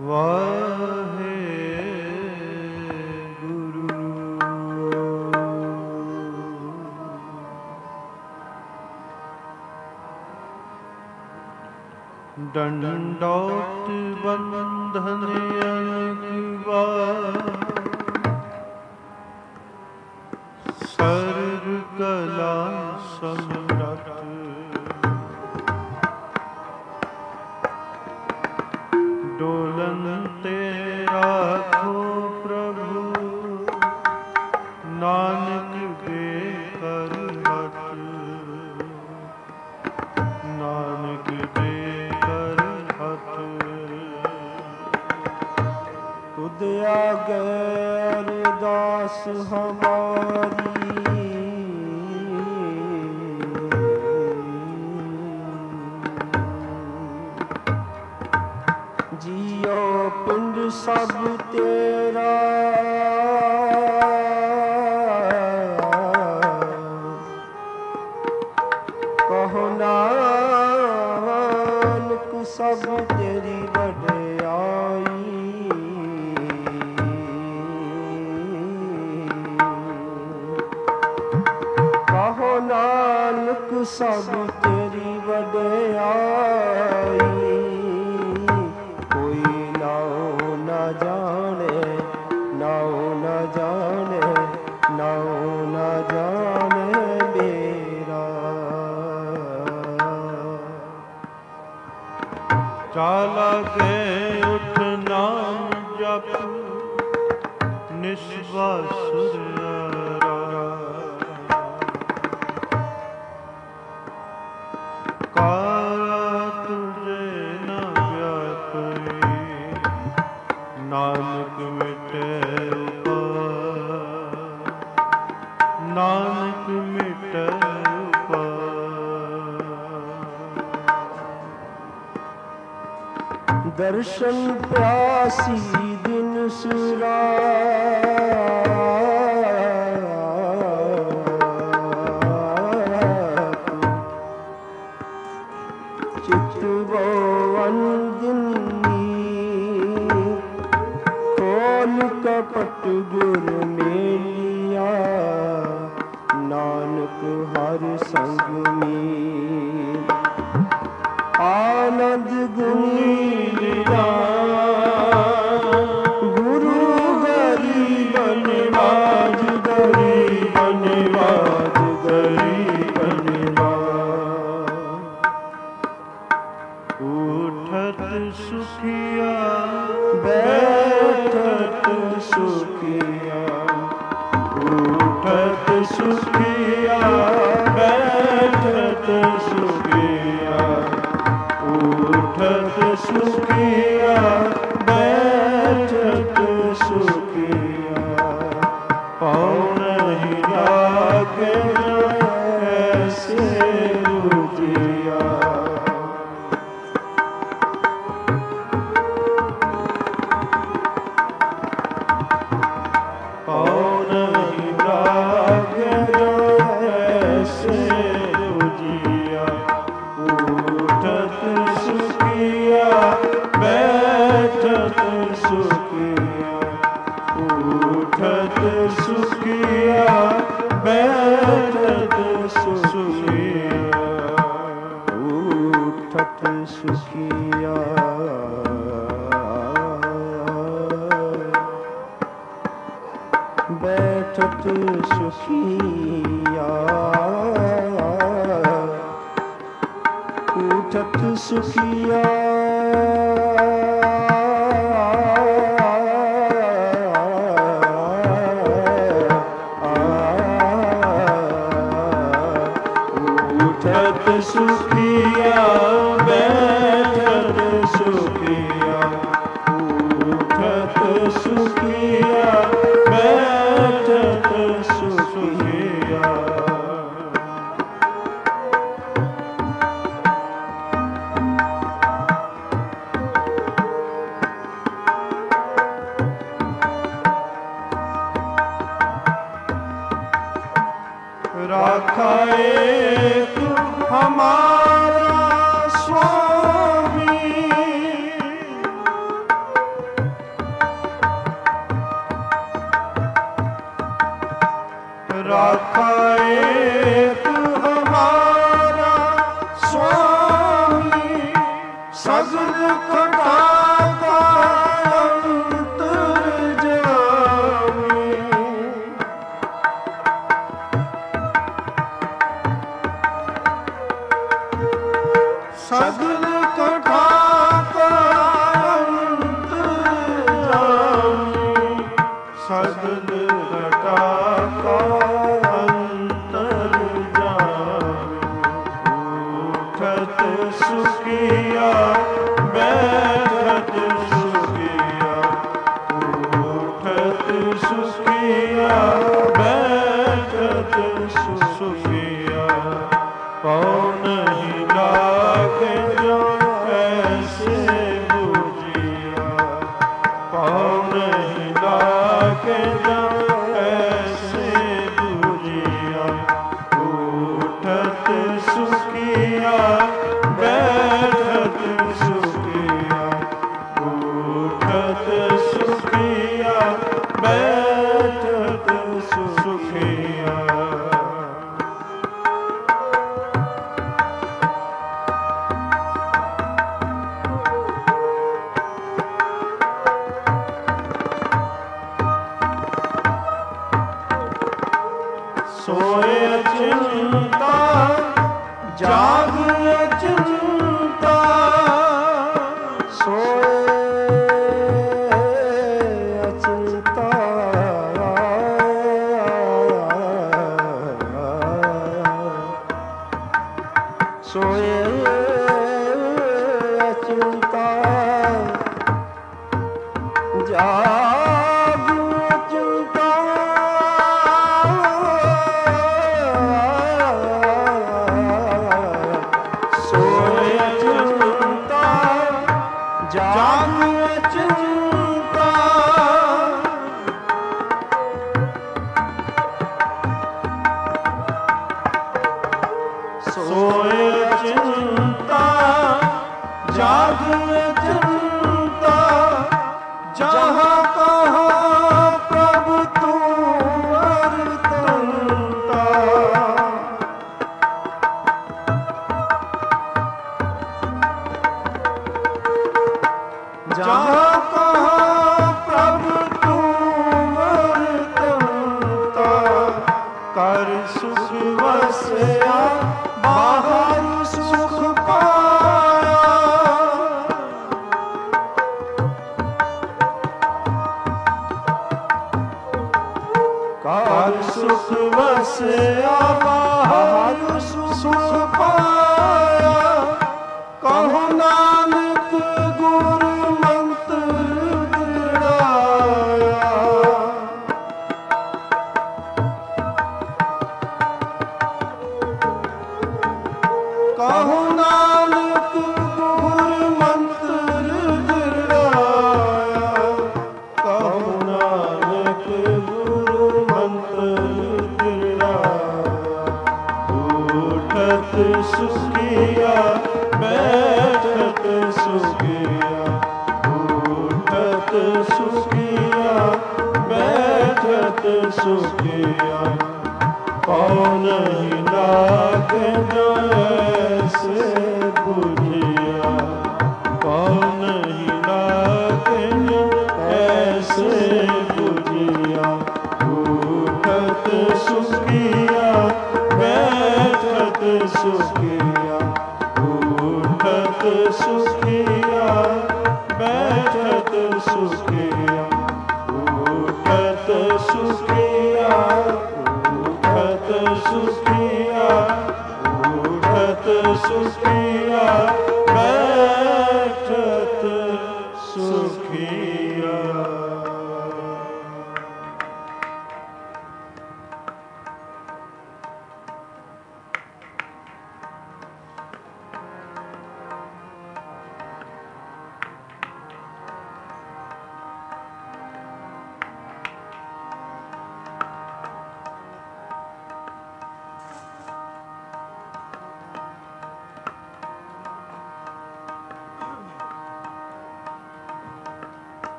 ਵਾਹਿਗੁਰੂ। ਡੰਡੌਤ ਬੰਧਨ ਅਨਿਵਾਰ, ਸਰਬ ਕਲਾ ਸਮਰੱਥ। ਡੋਲਨ ਤੇ ਰਾਖੋ ਪ੍ਰਭੂ, ਨਾਨਕ ਦੇ ਕਰ ਹੱਥ। ਨਾਨਕ ਦੇ ਕਰ ਹੱਥ। ਤੁਧ ਆਗੇ ਅਰਦਾਸ ਹਮਾਰੀ, ਜੀਓ ਪਿੰਡ ਸਭ ਤੇਰਾ। ਕਹੋ ਨਾਨਕ ਸਭ ਤੇਰੀ ਵਡਿਆਈ। ਕਹੋ ਨਾਨਕ ਸਭ ਤੇਰੀ ਵਡਿਆਈ। ਕੋਈ ਨਾਉ ਨਾ ਜਾਣੇ, ਨਾਉ ਨਾ ਜਾਣੇ, ਨਾਉ ਨਾ ਜਾਣੇ ਮੇਰਾ। ਚਾਲਾ ਕੇ ਉਠ ਨਾਮ ਜਪ, ਨਿਸਵਾਸੁਰ ਕਾਇਆ ਤੁਝੇ ਨ ਵਿਆਪਈ। ਨਾਨਕ ਮਿਟੇ ਉਪਾਰ, ਨਾਨਕ ਮਿਟੇ ਉਪਾਰ। ਦਰਸ਼ਨ ਪਿਆਸੀ ਦਿਨ ਸੁਰਾ, ਚਿਤਵੋ ਅੰਦਿਨੀ। ਖੋਲ ਕਪਟ ਗੁਰ ਮੇਲਿਆ, ਨਾਨਕ ਹਰ ਸੰਗ ਮੀਤ। ਆਨੰਦ ਗੁਣੀ ਗੁਰੂ ਗਰੀਬਨ ਬਾਜ, ਗਰੀਬਨ ਬਾਜ, ਗਰੀਬਨ ਬਾਜ। ਉਠਤ ਸੁਖੀਆ ਬੈਠਤ ਸੁਖੀਆ, ਉਠਤ ਸੁਖੀਆ ਬੈਠਤ ਸੁਖੀਆ। ਉਠਤ ਸੁਖੀਆ ਬੈਠਤ ਸੁਖੀਆ। ਪਉ ਨਹੀਂ ਲਾਗੇ ਐਸੇ ਰੁਜੀਆ। ਪਉ ਨਹੀਂ ਲਾਗੇ ਐਸੇ ਰੁਜੀਆ। ਉਠਤ ਸੁਖੀਆ ਬੈਠਤ ਸੁਖੀਆ। ਉਠਤ ਸੁਖੀਆ ਬੈਠਤ ਸੁਖੀਆ। ਉਠਤ ਸੁਖੀਆ ਬੈਠਤ ਸੁਖੀਆ। ਉਠਤ ਸੁਖੀਆ ਉਠਤ ਸੁਖੀਆ ਬੈਠਤ ਸੁਖੀਆ। ਉਠਤ ਸੁਖੀਆ ਬੈਠਤ ਸੁਖੀਆ। राखा एक हमारा स्वामी, राखा एक हमारा स्वामी, सगल कटा का अंतर्यामी। सगल कटा का अंतर्यामी, सगल कटा का उठत सुखिया बैठत सुखिया, उठत सुखिया बैठत सुखिया। कौन ही लागे जो ऐसे बुझिया, कौन ही लागे जो ऐसे बुझिया। उठत सुखिया बैठत सुखिया, उठत सुखिया बैठत सुखिया। सोए चिंता जाग चिंता, सोए चिंता सोए चिंता जाग चिंता। सोए चिंता जाग चिंता, सोए चिंता जाग चिंता। जहाँ कहाँ प्रभु तू वर्तनता, जहाँ कहाँ प्रभु तू वर्तनता। कर सुख वसया बाहर सुख पाया, कर सुख वसया बाहर सुख पाया। कहो नानक गुरु मंत्र दिलाया, कहो नानक गुरु मंत्र दिलाया, कहो नानक गुरु मंत्र दिलाया। उठत सुखिया बैठत सुखिया, उठत सुखिया बैठत सुखिया। कौन ही लागे जो ऐसे बुझिया, कौन ही लागे जो ऐसे बुझिया। उठत सुखिया बैठत सुखिया, उठत सुखिया बैठत सुखिया, उठत सुखिया, उठत सुखिया, उठत सुखिया बैठत सुखिया।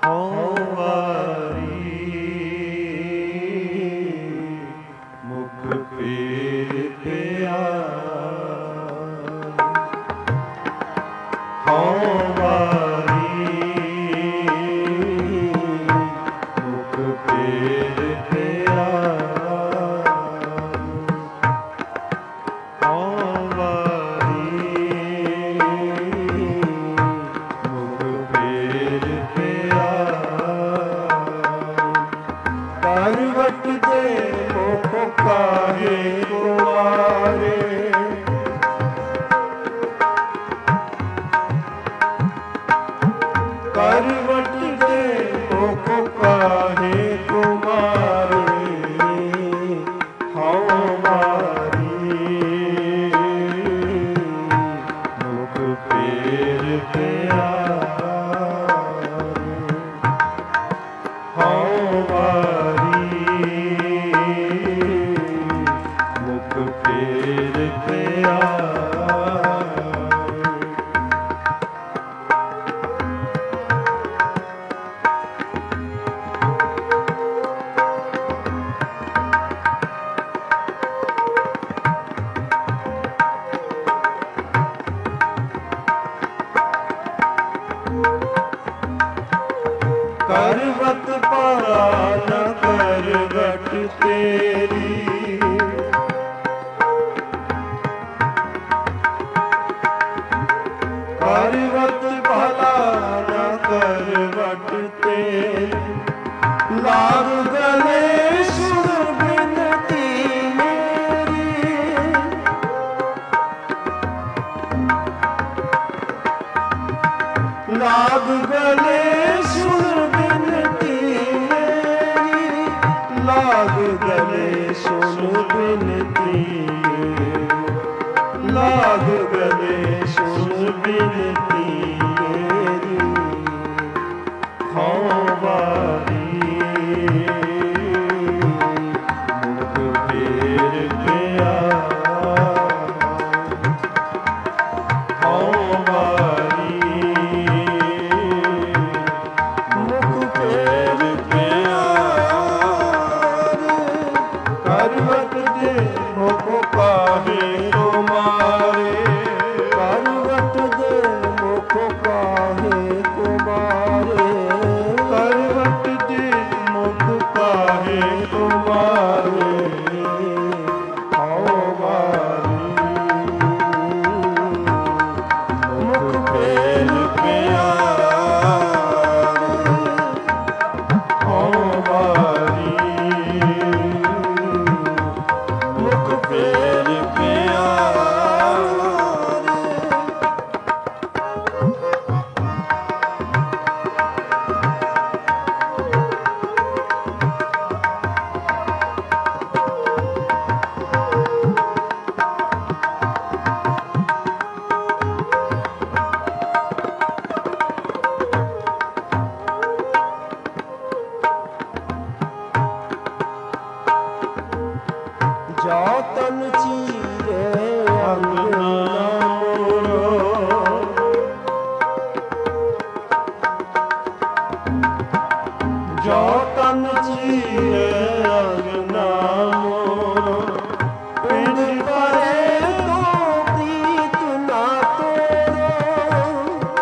ਹਉ ਵਾਰੀ ਮੁਖ ਪੀਰ ਪਿਆਰ ਹਉ ਵਾਰੀ ਮੁਖ ਪੀਰ ਪਿਆਰ ਹਉ ਵਾਰੀ ਮੁਖ ਪੀਰ ਪਿਆਰ ਪਰਵਤ ਦੇ ਮੁਖ ਕਾਹੇ ਕੁਮਾਰੇ ਕਰਵਟ ਦੇ ਮੁਖ ਕਾਹੇ ਕੁਮਾਰੇ ਹਉ ਮਾਰੀ ਮੁਖ ਪੀਰ ਪਿਆਰ ਹਉ ਵਾਰੀ ਮੁਖ ਪੀਰ ਪਿਆਰ ਕਰਵਤ ਪਾਰਾ ਨ ਕਰਵਟ ਤੇਰੀ ਕਰਵਤ ਭਲਾ ਨ ਕਰਵਟ ਤੇਰੀ ਲਾਗ ਗਲੇ ਸੁਣ ਬਿਨਤੀ ਮੇਰੀ ਲਾਗ ਗਲੇ ਸੁਣ ਬਿਨਤੀ ਮੇਰੀ ਲਾਗ ਗਲੇ ਸੁਣ ਬਿਨਤੀ ਲਾਗ ਗਲੇ ਸੁਣ ਬਿਨਤੀ ਮੇਰੀ ਹਉ ਵਾਰੀ ਮੁਖ ਪੀਰ ਪਿਆਰ ਹਉ ਵਾਰੀ ਮੁਖ ਪੇਰ ਪਿਆਰ ਕਰਵਟ ਦੇ ਮੁਖ ਕਾਹੇ ਕੁਮਾਰੇ ਕਰਵਟ ਦੇ ਮੁਖ ਕਾਹੇ ਕੁਮਾਰੇ ਕਰਵਟ ਦੇ ਮੁਖ ਕਾਹੇ ਤੁਮਾਰੇ ਹਉ ਵਾਰੀ ਮੁਖ ਪੇਰ ਪਿਆਰ ਹਉ ਵਾਰੀ ਮੁਖ ਪੇਰ ਪਿਆਰ ਜੋ ਤਨ ਚੀਰੇ ਅੰਗਨਾ ਮੋਰੋ ਜੋ ਤਨ ਚੀਰੇ ਅੰਗਨਾ ਮੋਰੋ ਪਿੰਡ ਪਰੇ ਤੋਂ ਪ੍ਰੀਤ ਨਾ ਤੋਰੋ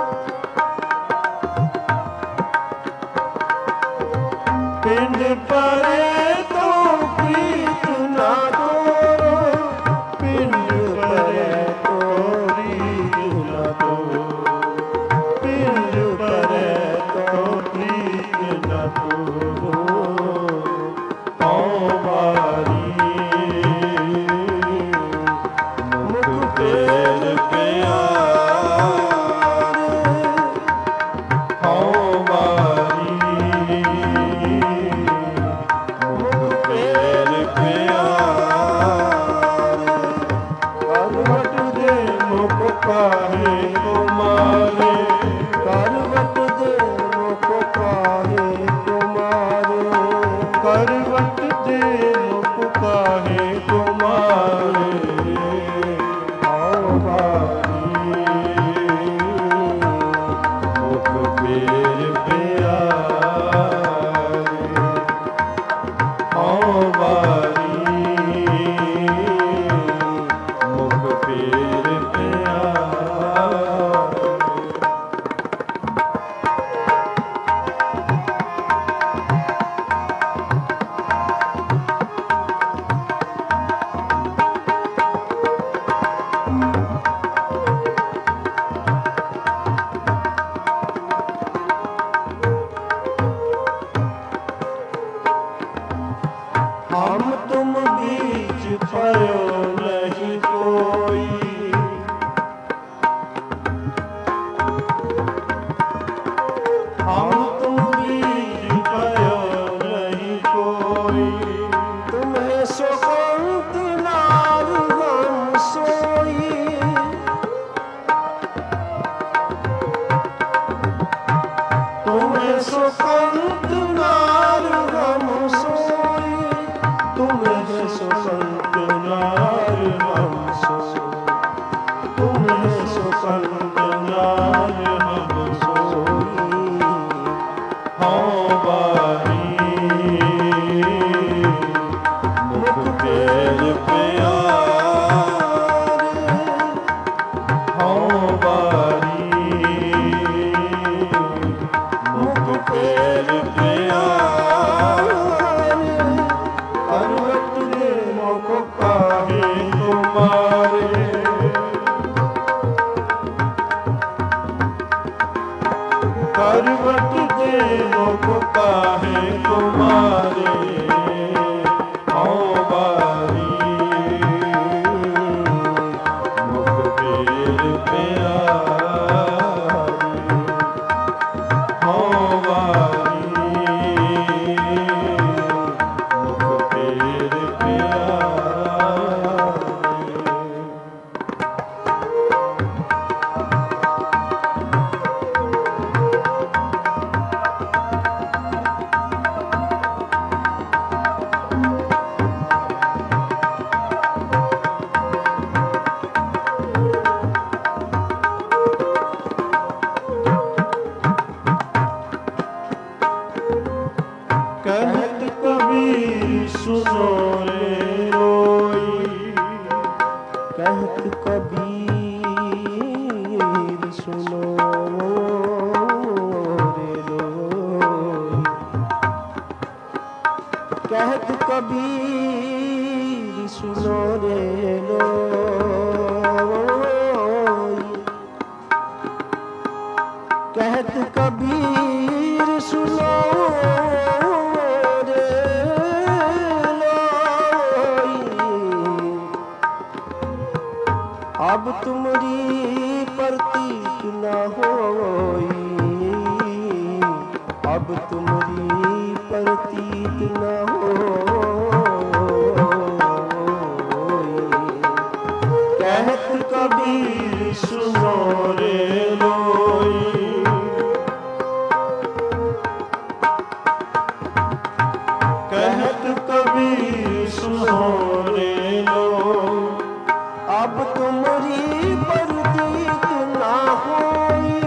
ਪਿੰਡ ਪਰੇ ਤੋਂ ਪ੍ਰੀਤ ਨਾ ਤੋਰੋ ਪਿੰਡ ਪਰੇ ਤੋਂ ਪ੍ਰੀਤ ਨਾ ਤੋਰੋ ਪਿੰਡ ਪਰੇ ਤੋਂ ਪ੍ਰੀਤ ਨਾ ਤੋਰੋ ਹਉ ਵਾਰੀ ਮੁਖ ਪੇਰ ਪਿਆਰ ਹਉ ਵਾਰੀ ਮੁਖ ਪੇਰ ਪਿਆਰ ਕਰਵਟ ਦੇ ਮੁਖ ਕਾਹੇ ਕੁਮਾਰੇ ਕਰਵਟ ਦੇ ਮੁਖ ਕਾਹੇ ਕੁਮਾਰੇ ਕਰਵਟ ਦੇ ਮੁਖ ਕਾਹੇ ਤੁਮਾਰੇ ਹਉ ਵਾਰੀ ਮੁਖ ਪੀਰ ਪਿਆਰ संत नार हम सोई, तुम है सो संत नार हम सोई, तुम है सो संत नार हम सोई। हौं बारी मुख पेल प्यारे, हौं बारी मुख पेल प्यारे, करवट दे मुख काहे तुम्हारे। करवट दे मुख काहे तुम्हारे, हौं बारी मुख पेल प्यारे, हौं बारी मुख पेल प्यारे। कहत कबीर सुनो रे रोई, कहत कबीर सुनो रे लोई, कहत कबीर सुनो रे लोई, कहत कबीर सुनो रे लोई, अब तुमरी प्रतीत न होई, अब तुमरी प्रतीत न होई। कहत कबीर सुनो रे लोई, कहत कबीर सुनो रे लोई, अब तुमरी प्रतीत न होई,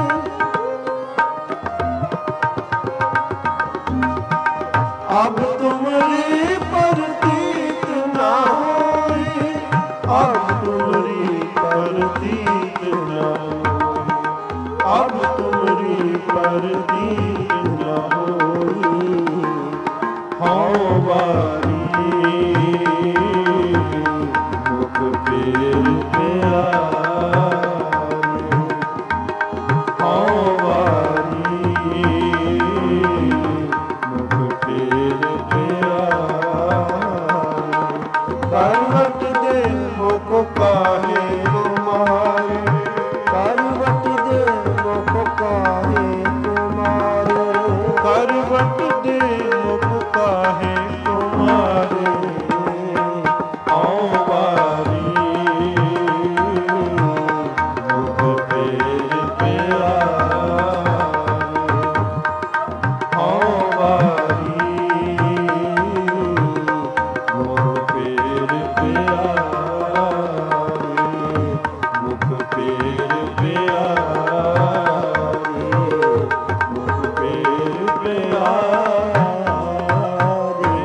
अब तुमरी प्रतीत न होई, अब तुमरी प्रतीत न होई, अब तुमरी प्रतीत न होई। हौं बारी मुख पेल प्यारे, हौं बारी मुख पेल प्यारे। करवट दे मुख काहे तुम्हारे, करवट दे मुख काहे तुम्हारे, करवट दे मुख काहे तुम्हारे, हौं बारी मुख पेल प्यारे, हौं बारी मुख पेल प्यारे, मुख पेल प्यारे, मुख पेल प्यारे।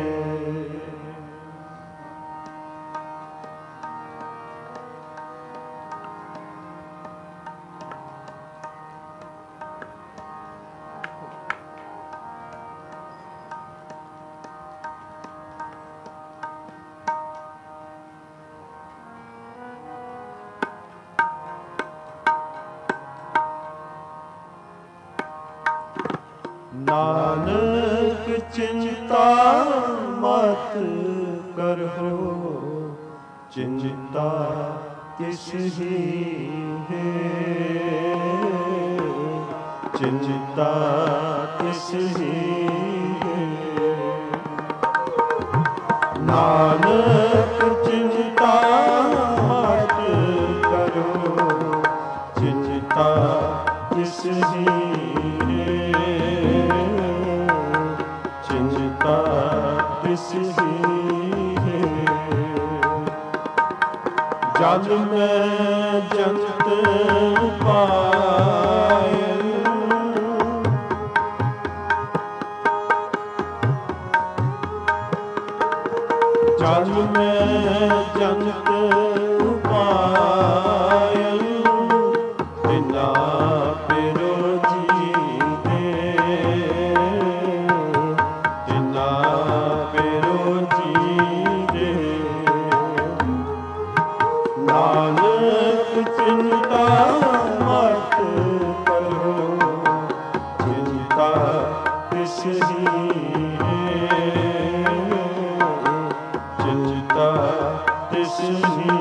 नानक चिंता मत करहो, चिंता तिस ही है, चिंता तिस ही है। नानक चिंता मत करो, चिंता तिस ही है, ਜਲ ਮੈਂ ਜੰਤ ਪਾਇਲ ਜਲ ਮੈਂ ਜੰਤ ਪਾਇਲ ਬਿਨਾ ਪਿਰੋ ਜੀ ਦੇ ਬਿਨਾ ਪਿਰੋ ਜੀ ਦੇ ਨਾਨਕ ਚਿੰਤਾ ਮਤ ਕਰੋ ਚਿੰਤਾ ਤਿਸ ਹੀ ਚਿੰਤਾ ਤਿਸ ਹੀ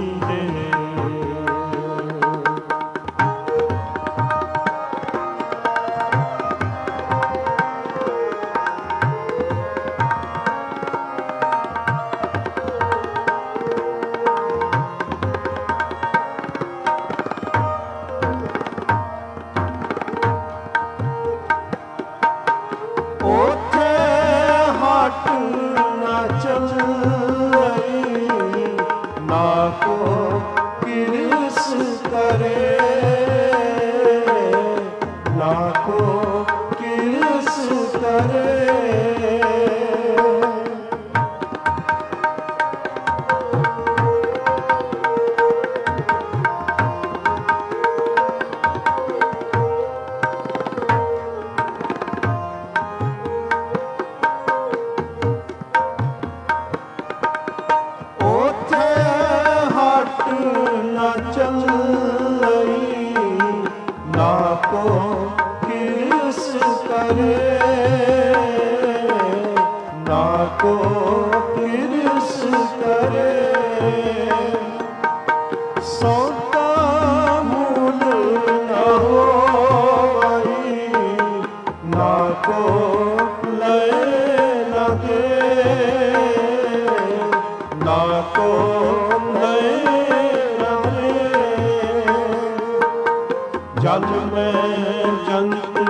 ਜਲ ਮੈਂ ਜੰਤ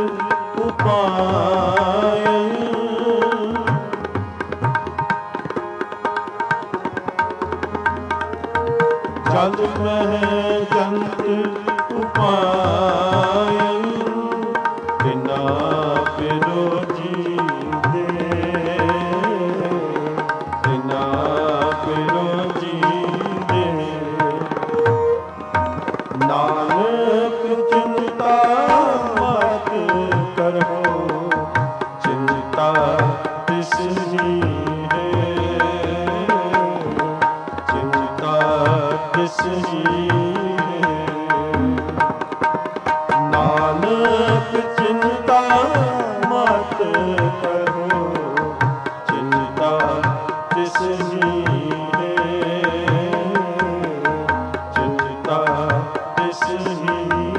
ਉਪਾਇ ਜਲ ਮੈਂ ਜੰਤ ਉਪਾਇ ਬਿਨਾ ਪਿਰੋ ਜੀ ਦੇ ਬਿਨਾ ਪਿਰੋ ਜੀ ਦੇ ਨਾਨਕ ਚਿੰਤਾ ਮਤ ਕਰੋ ਚਿੰਤਾ ਤਿਸ ਹੀ ਚਿੰਤਾ ਤਿਸ ਹੀ ਨਾਨਕ ਚਿੰਤਾ ਮਤ ਕਰੋ ਚਿੰਤਾ ਤਿਸ ਹੀ ਚਿੰਤਾ ਤਿਸ ਹੀ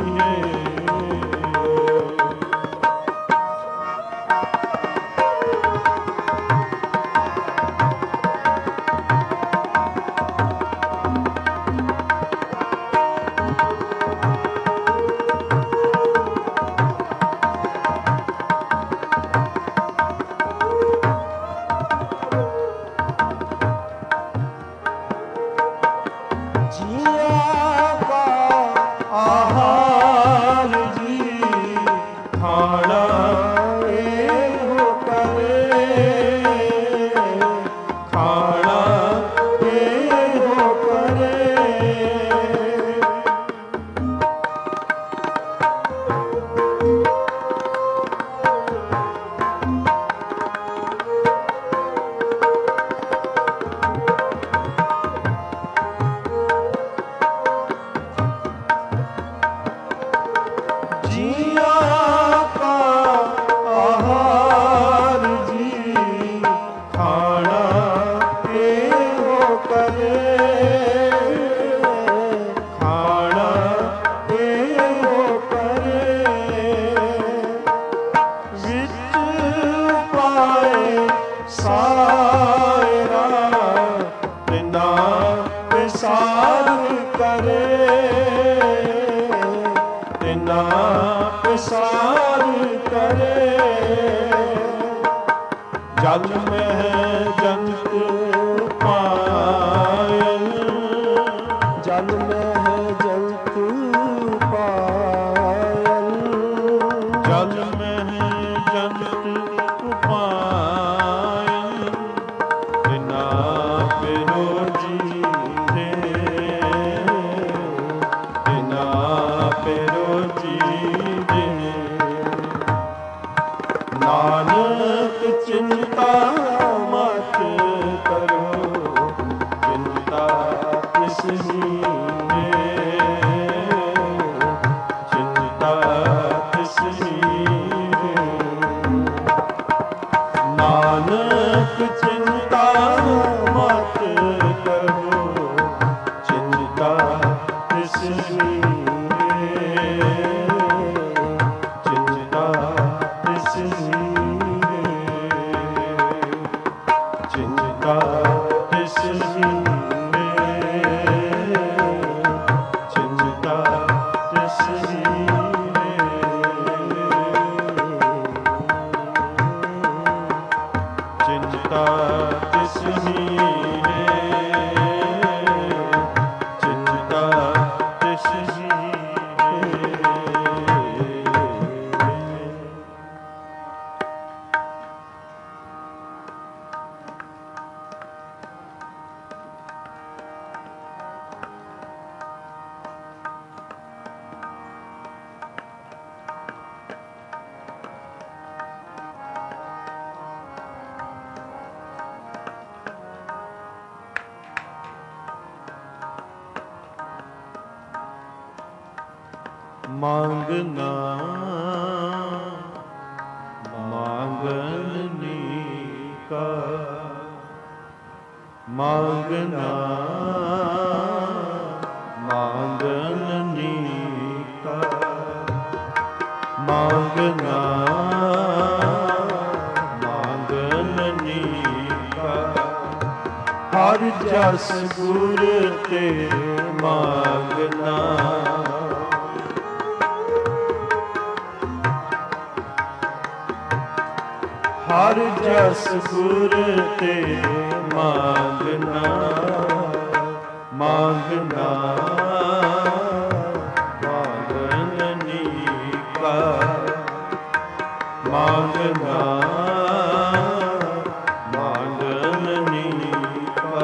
ਜਲ ਮੈਂ ਜੰਤ ਪਾਇਲ ਨਾਨਕ ਚਿੰਤਾ ਮਤ ਕਰੋ, ਚਿੰਤਾ ਤਿਸ ਹੀ ਚਿੰਤਾ ਤਿਸ ਹੀ ਨਾਨਕ ਚਿੰਤਾ ਮਤ ਕਰੋ, ਚਿੰਤਾ ਤਿਸ ਹੀ ਚਿੰਤਾ ਤਿਸ ਹੀ ਚਿੰਤਾ ਤਿਸ ਹੀ ਚਿੰਤਾ ਤਿਸ ਹੀ ਚਿੰਤਾ ਤਿਸ ਹੀ ਚਿੰਤਾ ਤਿਸ ਹੀ ਮੰਗਣਾ ਮੰਗਣੀ ਕਾ ਮੰਗਣਾ ਮੰਗਣੀ ਕਾ ਮੰਗਣਾ ਮੰਗਣੀ ਕਾ ਹਰ ਜਸ ਗੁਰ ਤੇ ਮੰਗਣਾ ਹਰ ਜਸ ਗੁਰ ਤੇ ਮੰਗਣਾ ਮੰਗਣਾ ਮੰਗਣੀ ਕਾ ਮੰਗਣਾ ਮੰਗਣੀ ਕਾ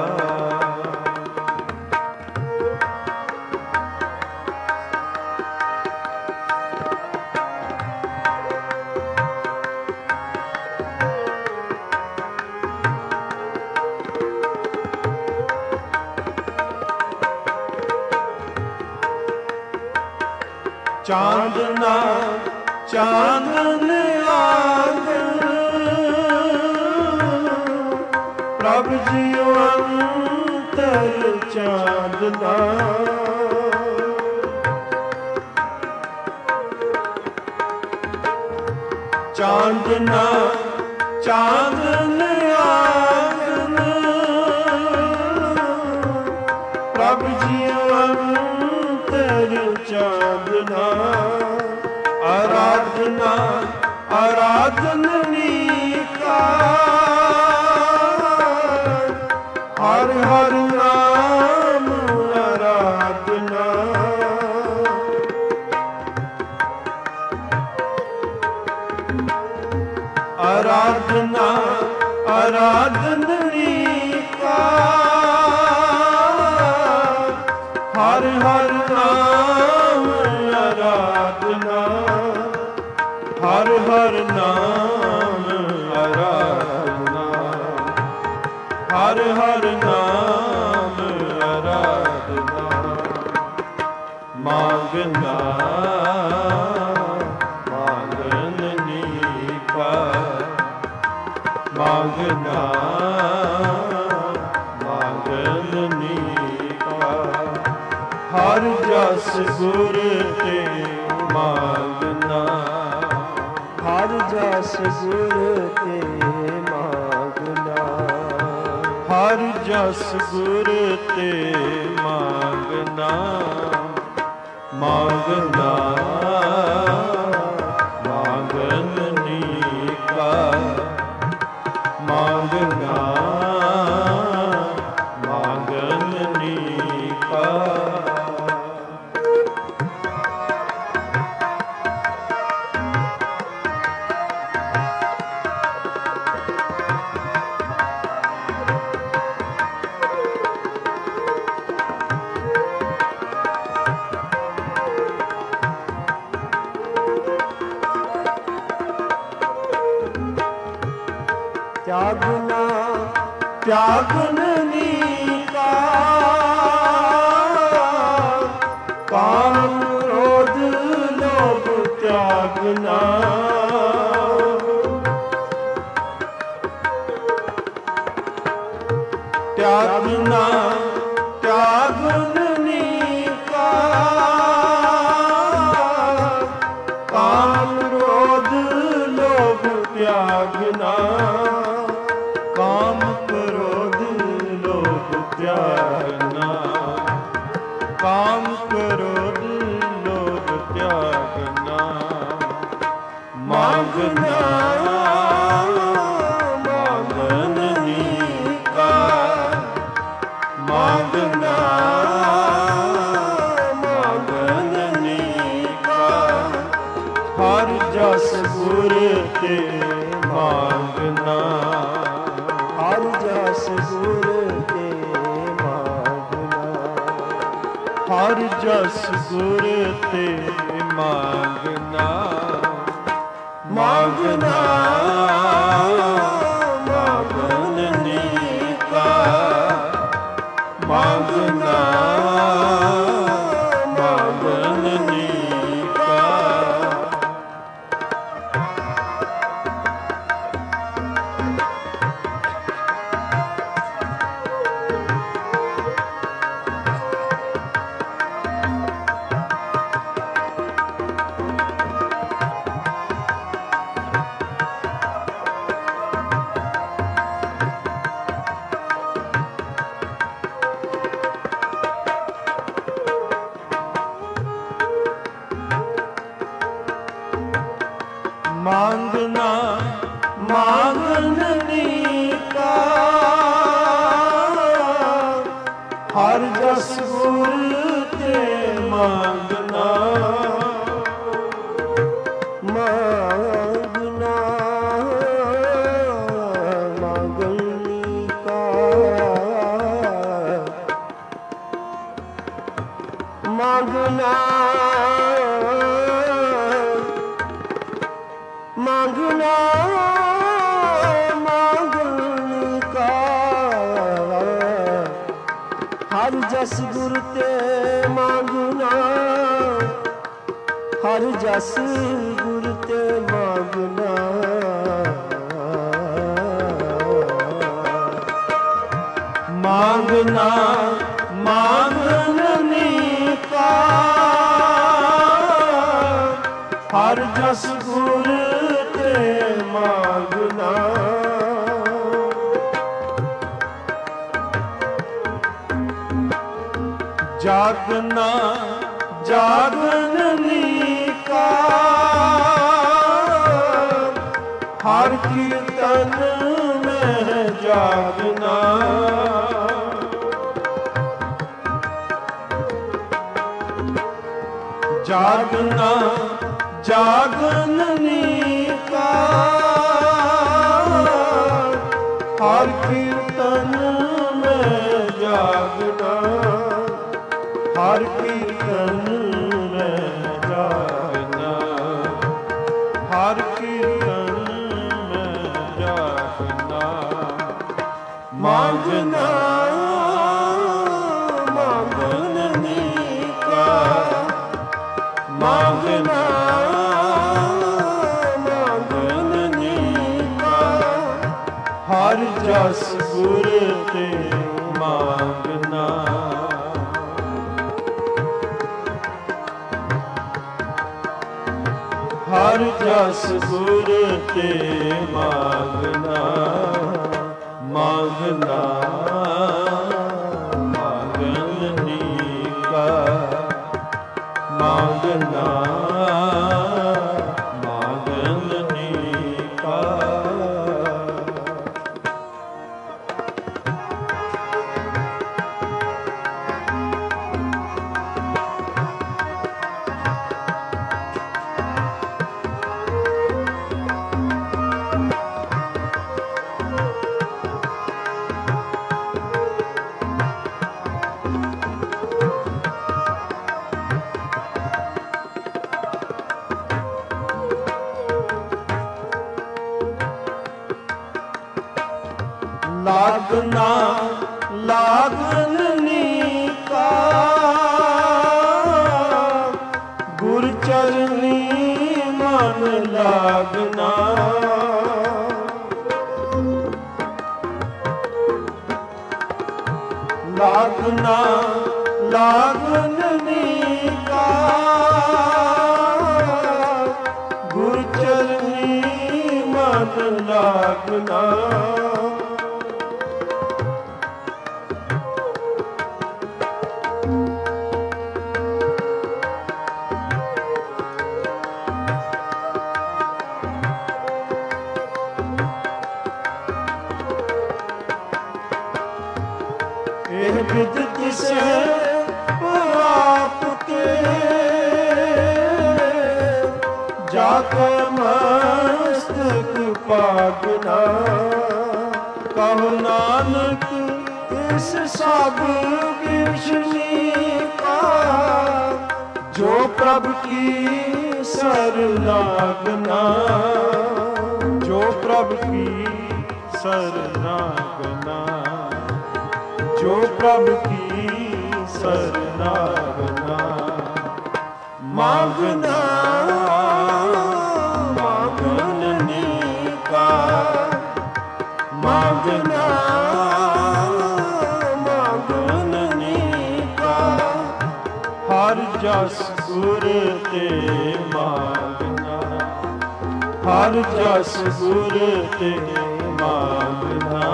ਚਾਂਦਨਾ ਚਾਨਣ ਆਗਨ ਪ੍ਰਭ ਜੀਉ ਅੰਤਰ ਚਾਂਦਨਾ ਚਾਂਦਨਾ ਚਾਨਣ ਆਗਨ ਪ੍ਰਭ ਜੀਉ ਅੰਤਰ ਚਾਂਦਨਾ ਆਰਾਧਨਾ ਆਰਾਧਨੀ ਕਾ ਹਰ ਹਰ ਨਾਮ ਆਰਾਧਨਾ ਆਰਾਧਨਾ ਆਰਾਧਨੀ ਕਾ ਹਰ ਹਰ ਨਾਮ ਆਰਾਧਨਾ ਹਰ ਹਰ ਨਾਮ ਆਰਾਧਨਾ ਹਰ ਹਰ ਨਾਮ ਆਰਾਧਨਾ ਮੰਗਣਾ ਮੰਗਣੀ ਕਾ ਮੰਗਣਾ ਮੰਗਣੀ ਕਾ ਹਰ ਜਸ ਗੁਰ ਤੇ ਮੰਗਣਾ ਹਰ ਜਸ ਗੁਰ ਤੇ ਮੰਗਣਾ ਹਰ ਜਸ ਗੁਰ ਤੇ ਮੰਗਣਾ ਮੰਗਣਾ ਮੰਗਣੀ ਕਾ ਮੰਗਣਾ ਮੰਗਣੀ ਕਾ त्यागना त्यागननी का काम क्रोध लोभ त्यागना त्यागना त्यागननी का काम क्रोध लोभ त्यागना काम क्रोध लोभ त्यागना काम क्रोध लोभ त्यागना मांगना मांगननी का मांगना मांगननी का हर जस गुर ते मांगना हर जस गुर ते मांगना हर जस गुर ते मांगना मांगना मांगननी का मांगना मांगननी का मांगना मांगननी का हर जस गुर ते मांगना मांगना मांगनी का मांगना मांगना मांगनी का हर जस गुर ते मांगना हर जस गुर ते मांगना मांगना मांगननी का हर जस गुर ते मांगना जागना जागननी का हर कीर्तन में जागना जागना जागननी का हर कीर्तन में जागना हर कीर्तन में जागना हर कीर्तन में जागना मांगना मांगननी का मांगना मांगननी का हर जस गुर ते मांगना हर जस गुर ते मांगना मांगना मांगननी का मांगना मांगननी का ਲਾਗਨਾ ਲਾਗਨੀ ਕਾ ਗੁਰ ਚਰਨੀ ਮਨ ਲਾਗਨਾ ਲਾਗਨਾ ਲਾਗਨੀ ਕਾ ਗੁਰ ਚਰਨੀ ਮਨ ਲਾਗਨਾ ਇਹ ਵਿਦ ਤਿਸੈ ਆਪ ਕੇ ਜਾ ਕੇ ਮਸਤਕ ਪਾਗਨਾ ਕਹੁ ਨਾਨਕ ਇਸ ਸਭ ਕਿਛਨੀ ਕਾ ਜੋ ਪ੍ਰਭ ਕੀ ਸਰ ਲਾਗਨਾ ਜੋ ਪ੍ਰਭ ਕੀ ਸਰ ਲਾਗਨਾ ਜੋ ਪ੍ਰਭ ਕੀ ਸਰਨਾਗਨਾ ਮਾਗਨਾ ਮਾਗਨੀ ਕਾ ਮਾਗਨਾ ਮਾਗਨੀ ਕਾ ਹਰ ਜਸ ਗੁਰ ਤੇ ਮਾਗਨਾ ਹਰ ਜਸ ਗੁਰ ਤੇ ਮਾਗਨਾ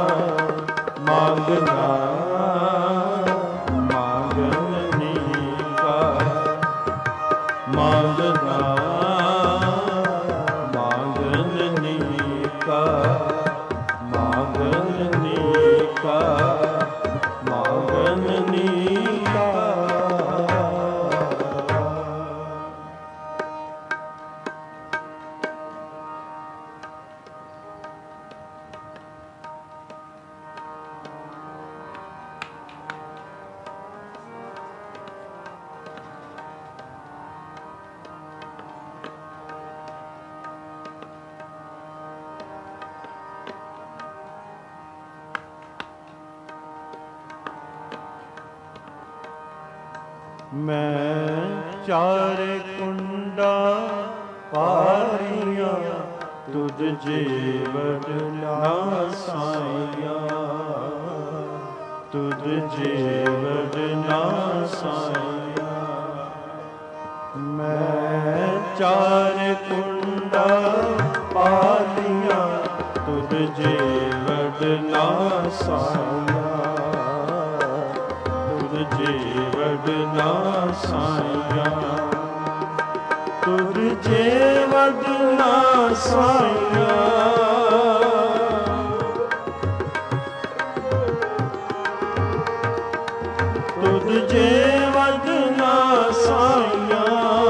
ਮਾਗਨਾ ਮਾਗਨੀ ਕਾ ਮਾਗਨਾ ਮਾਗਨੀ ਕਾ ਮਾਗਨੀ ਕਾ ਮਾਗਨੀ ਕਾ ਮੈਂ ਚਾਰੇ ਕੁੰਡਾ ਪਾਰੀਆਂ ਤੁਧ ਜੀਵਨ ਨਾ ਸਾਈਆਂ ਤੁਧ ਜੀਵਨ ਨਾ ਸਾਈਆਂ ਮੈਂ ਚਾਰੇ ਕੁੰਡਾ ਪਾਰੀਆਂ ਤੁਧ ਜੀਵਨ ਨਾ ਸਾਈਆਂ ਤੁਧ ਜੀਵਨ ਨਾ ਸਾਈਆਂ ਤੁਧ ਜੀਵਨ ਨਾ ਸਾਈਆਂ ਤੁਧ ਜੀਵਨ ਨਾ ਸਾਈਆਂ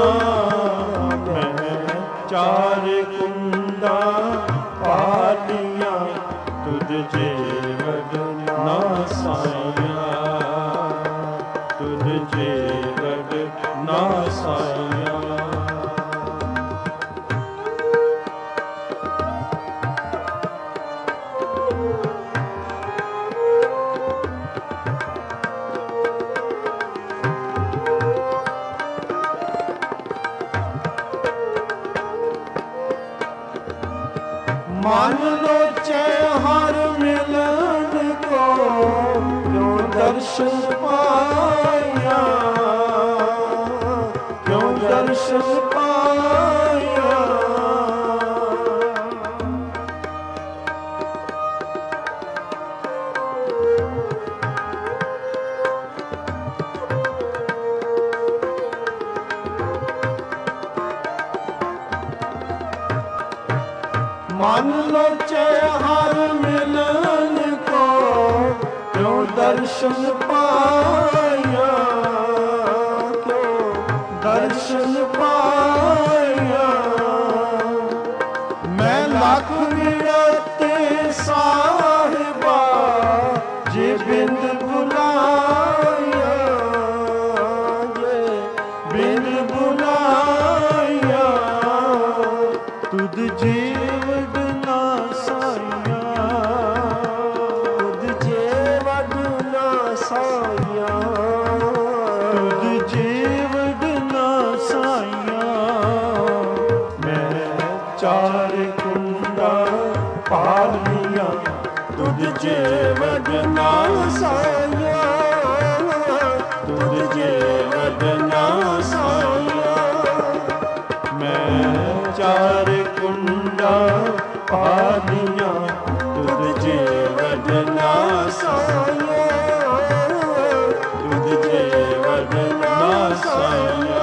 ਮੈਂ ਚਾਰ ਕੁੰਡਾ ਪਾਲੀਆਂ ਤੁਧ ਜੀਵਨ ਨਾ ਸਾਈਆਂ ਤੁਧ ਜੀਵਨ ਨਾ ਸਾਈਆਂ ਮਨ ਲੋਚੇ ਹਰ ਮਿਲਨ ਕੋ ਕਿਉ ਦਰਸ਼ਨ ਪਾਇਆ ਕਿਉ ਦਰਸ਼ਨ ਪਾਇਆ ਮਨ ਲੋਚੇ ਹਰ ਮਿਲਨ ਕੋ ਕਿਉ ਦਰਸ਼ਨ ਪਾਇਆ ਕਿਉ ਦਰਸ਼ਨ ਪਾਇਆ ਮੈਂ ਲੱਖ ਵਿੜਤੇ ਸਾਹਿਬਾ ਜੇ ਬਿੰਦ ਬੁਲਾਇਆ ਜੇ ਬਿੰਦ ਬੁਲਾਇਆ ਤੁਧ ਜੀਵਨ ਨਾ ਸਾਈਆਂ ਪਾਲੀਆਂ ਤੁਧ ਜੇ ਵਡਨਾ ਸਾਇਆ, ਤੁਧ ਜੇ ਵਡਨਾ ਸਾਇਆ। ਮੈਂ ਚਾਰ ਕੁੰਡਾ ਪਾਲੀਆਂ ਤੁਧ ਜੇ ਵਡਨਾ ਸਾਇਆ, ਤੁਧ ਜੇ ਵਡਨਾ ਸਾਇਆ।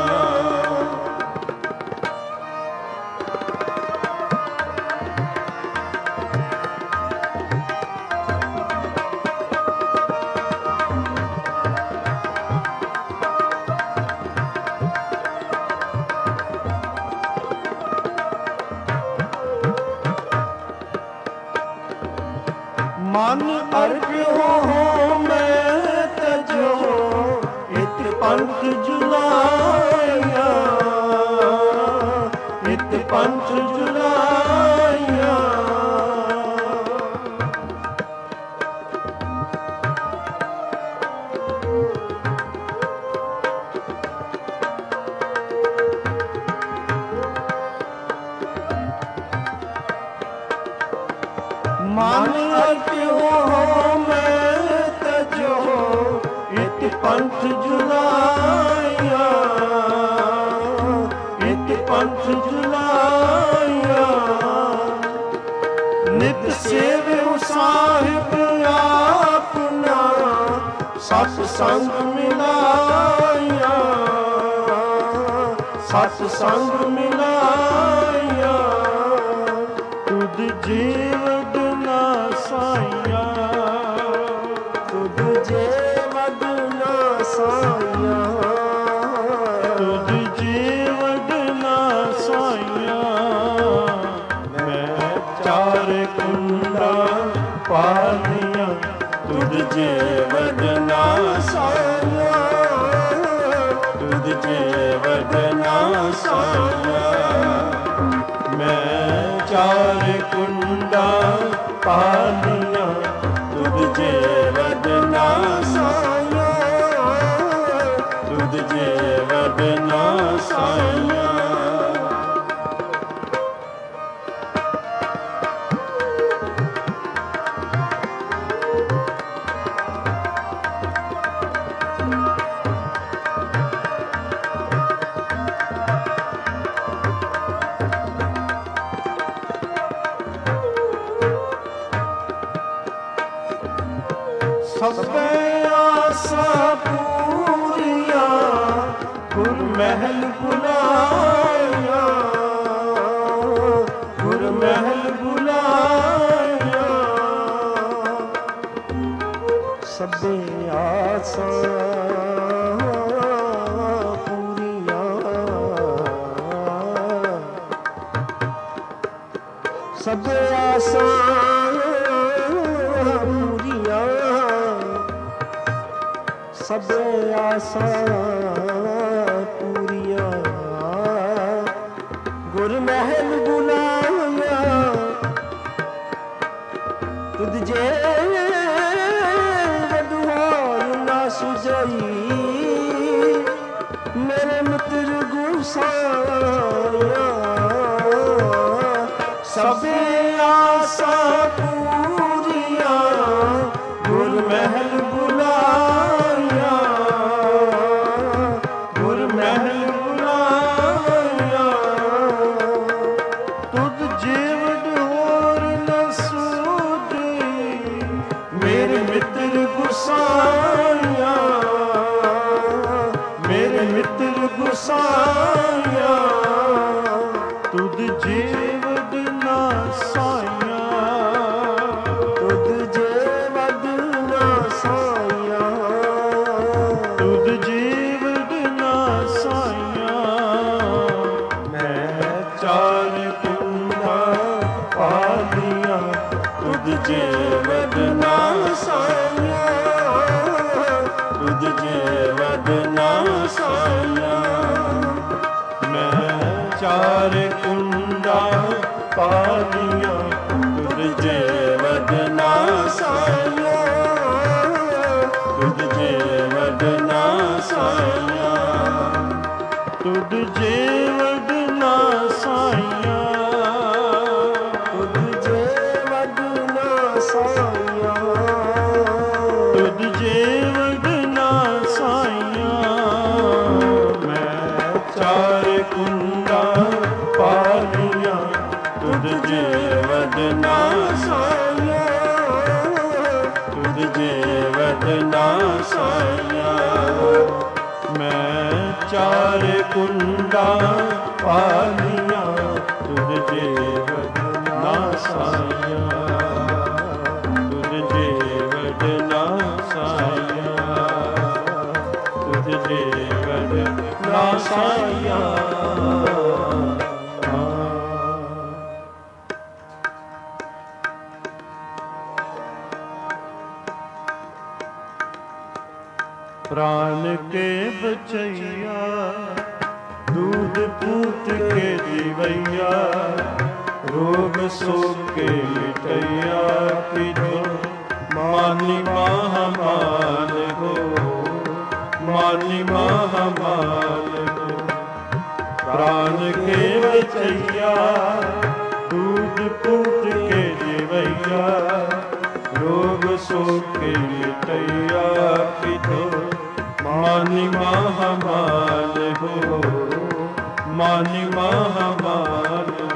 ਮਨ ਅਰਪਿਓ ਹੋ ਮੈਂ ਤਜੋ, ਇਤ ਪੰਥ ਜੁਲਾਇਆ, ਇਤ ਪੰਥ ਜੁਲਾਇਆ। ਮਨ ਅਰਪਿਓ ਹੋ ਮੈਂ ਤਜੋ, ਇਤ ਪੰਥ ਜੁਲਾਇਆ, ਇਤ ਪੰਥ ਜੁਲਾਇਆ। ਨਿਤ ਸੇਵਿਓ ਸਾਹਿਬ ਆਪਨਾ, ਸਤ ਸੰਗ ਮਿਲਾਇਆ, ਸਤ ਸੰਗ ਮਿਲਾਇਆ। ਤੁਧ ਜੀਵ ਸਾਇਆ, ਤੁਧ ਜੇ ਵਡਨਾ ਸਾਇਆ, ਤੁਧ ਜੇ ਵਡਨਾ ਸਾਇਆ। ਮੈਂ ਚਾਰ ਕੁੰਡਾ ਪਾਲੀਆਂ ਤੁਧ ਜੇ ਵਡਨਾ ਸਾਇਆ, ਤੁਧ ਜੇ ਵਡਨਾ ਸਾਇਆ। ਮੈਂ ਚਾਰ ਕੁੰਡਾ ਪਾਲੀਆਂ ਤੁਧ ਜੇ ਵਡਨਾ ਸਾਇਆ, ਤੁਧ ਜੇ ਵਡਨਾ ਸਾਇਆ। ਸਭੇ ਆਸਾਂ ਪੂਰੀਆਂ, ਗੁਰ ਮਹਿਲ ਬੁਲਾਇਆ, ਗੁਰ ਮਹਿਲ ਬੁਲਾਇਆ। ਸਭੇ ਆਸਾਂ ਪੂਰੀਆਂ, ਸਭੇ ਆਸਾਂ ਪੂਰੀਆਂ, ਸਭੇ ਆਸਾਂ ਪੂਰੀਆਂ। ਗੁਰ ਮਹਿਲ ਬੁਲਾਇਆ, ਤੁਧ ਜੇ ਵਡਵਾਲ ਨਾ ਸੁਝਈ, ਮੇਰੇ ਮਿੱਤਰ ਗੁਸਾਇਆ। ਸਭੇ ਆਸਾਂ ਪੂਰੀਆਂ, ਗੁਰ ਮਹਿਲ ਬੁਲਾਇਆ, ਗੁਰ ਮਹਿਲ ਬੁਲਾਇਆ। ਤੁਧ ਜੀਵਨ ਹੋਰ ਨ ਸੂਝੀ, ਮੇਰੇ ਮਿੱਤਰ ਗੁਸਾਇਆ, ਮੇਰੇ ਮਿੱਤਰ ਗੁਸਾਇਆ। ਤੁਧ ਜੀਵਨ ਨਾ ਸਾਇਆ, ਤੁਧ ਜੀਵਨ ਨਾ ਸਾਇਆ, ਤੁਧ ਜੀਵਨ ਨਾ ਸਾਇਆ। ਮੈਂ ਚਾਰ ਕੁੰਡਾ ਪਾਲੀਆਂ ਤੁਧ ਜੀਵਨ ਨਾ ਸਾਇਆ, ਤੁਧ ਜੀਵਨ ਨਾ ਸਾਇਆ। ਮੈਂ ਚਾਰ ਕੁੰਡਾ ਪਾਲੀਆਂ ਤੁਧ ਜੇ ਵਡਨਾ ਸਾਇਆ, ਤੁਧ ਜੇ ਵਡਨਾ ਸਾਇਆ, ਤੁਧ ਜੇ ਵਡਨਾ ਸਾਇਆ, ਤੁਧ ਜੇ साया, तुझे वदना साया। मैं चार कुंडा पालिया, तुझे वदना साया, तुझे वदना साया, तुझे वदना साया। प्राण के बचैया, दूध पूत के जीवैया, रोग शोक के मिटैया, पिधो मानी महामान हो, मानी महामान हो। प्राण के बचैया, दूध पूत के जीवैया, रोग शोक के मिटैया, पिधो मानी महामान हो, मानी महामान हो।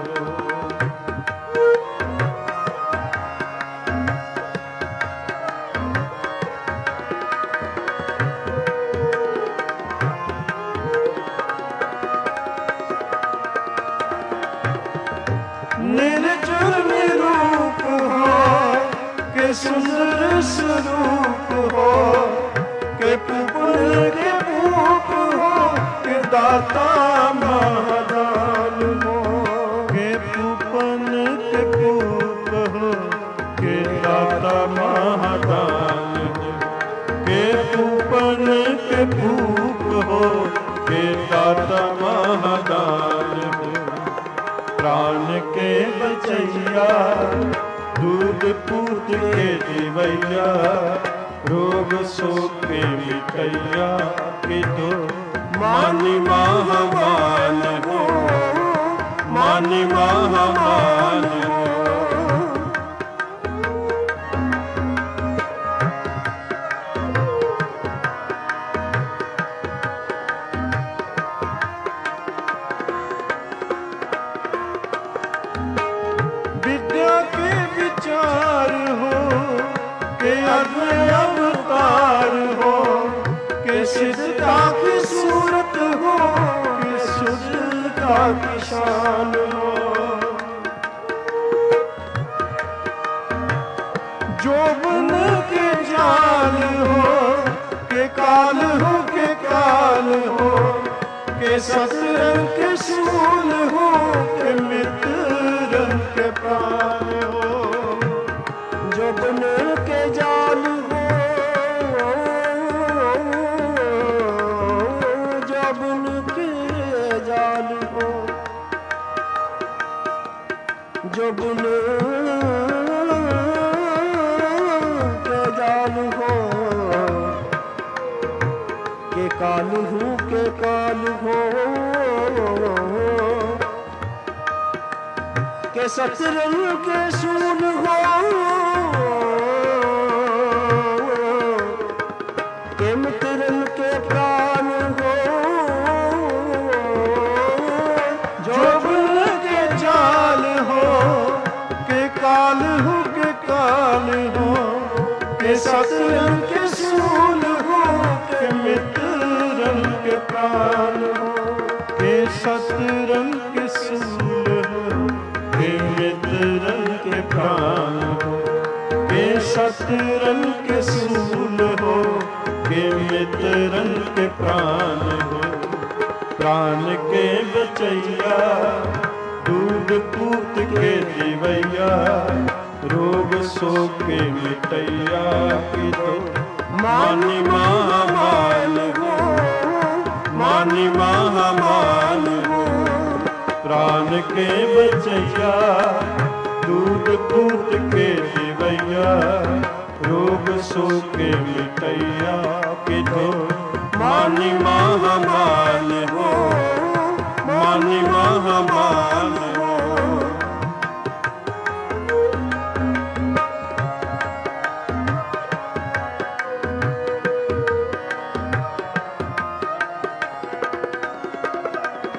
निर्जर निरूप हो के सुंदर स्वरूप हो, के पुपुल के पूप हो, के दाता महादान हो, के पूपन के पूप हो, के दाता महादान हो। के पूपन के पूप हो, के दाता महादान हो। प्राण के बचैया, दूध पूत के जीवैया, रोग शोक के मिटैया, कि तो मानी महामान हो, मानी महामान हो। विद्या के विचार हो, के अद्भुत अवतार हो, के सिद्धता की सूरत हो, के शुद्धता की शान हो। जोबन के जाल हो, के काल हो, के काल हो, के सतरंग के सूल हो, के मित्रन के प्राण हो। जोबन के जाल हो, जोबन के जाल हो, जोबन के जाल हो, के काल हो, के काल हो, के सतरंग के सूल हो, के मित्रन के प्राण हो। जोबन के जाल हो, के काल हो, के काल हो, के सतरंग के सूल हो, के मित्रन के प्राण हो। के सतरंग के सूल हो, के मित्रन के प्राण हो। के सतरंग के सूल हो, के मित्रन के प्राण हो। प्राण के बचैया, दूध पूत के जीवैया, रोग शोक के मिटैया, कि तो मानी महामान हो, मानी महामान हो। प्राण के बचैया, दूध पूत के जीवैया, रोग शोक के मिटैया, कि तो मानी महामान हो, मानी महामान हो।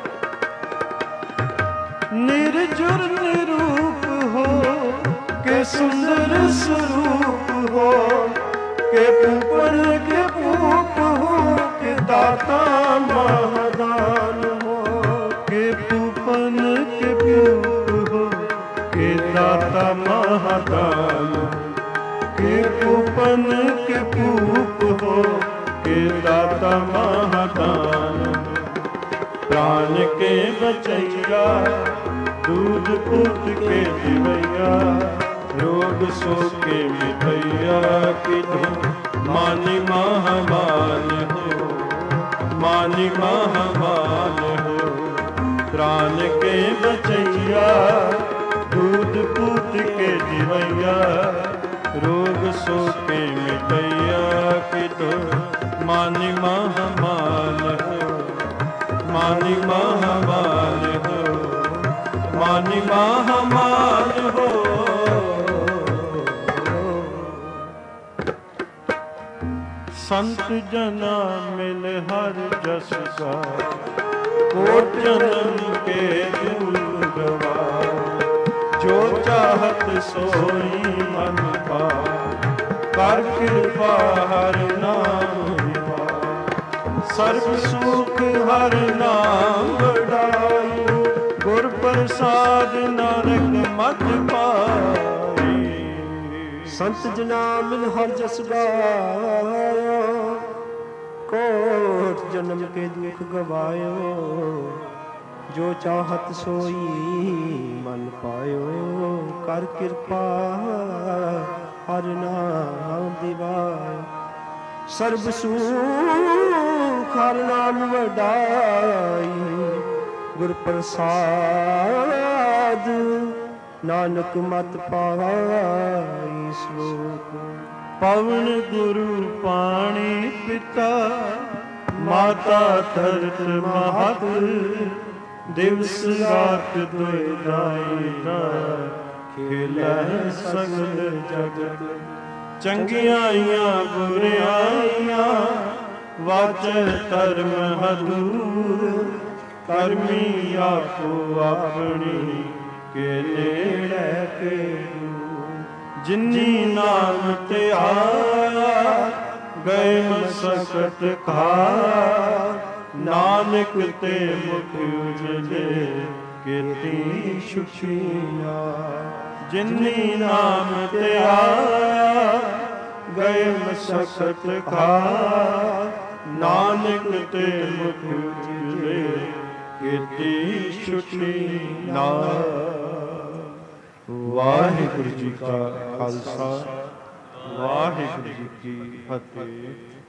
निर्जुर निरूप हो, के सुंदर स्वरूप हो, के पूपन के पूप हो, के दाता महादान हो। के पूपन के पूप हो, के दाता महादान हो। के पूपन के पूप हो, के दाता महादान हो। प्राण के बचैया, दूध पूत के दिवैया, रोग शोक के मिटैया, किधो मानी महामान हो, मानी महामान हो। प्राण के बचैया, दूध पूत के दिवैया, रोग शोक के मिटैया, किधो मानी महामान हो, मानी महामान हो, मानी महामान हो। संत जना मिल हर जस का, कोट जन्म के दूर गवा। जो चाहत सोई मन पाए, कर कृपा हर नाम दिवा। सर्व सुख हर नाम बढ़ाई, गुर प्रसाद नानक मत पाई। संत जना मिल हर जस गायो, कोट जन्म के दुख गवायो। जो चाहत सोई मन पायो, कर कृपा हर नाम दिवायो। सर्व सुख हर नाम वडाई, गुर प्रसाद नानक मत पाई। श्लोक पवन गुरु पाणी पिता, माता धरत महत। दिवस रात दुई दाई खेलै सगल जगत। चंगियाइयां बुरियाइयां, वाचै धर्म हदूर। करमी आपो अपनी, के नेड़े के दूर। जिन्नी नाम ते आया, गए मसकत खार। नानक ते मुख उजले, कीर्ति सुखिया। जिन्नी नाम ते आया, गए मसकत खार। नानक ते मुख उजले, कीर्ति सुखिया। वाहिगुरु जी का खालसा, वाहिगुरु जी की फतेह।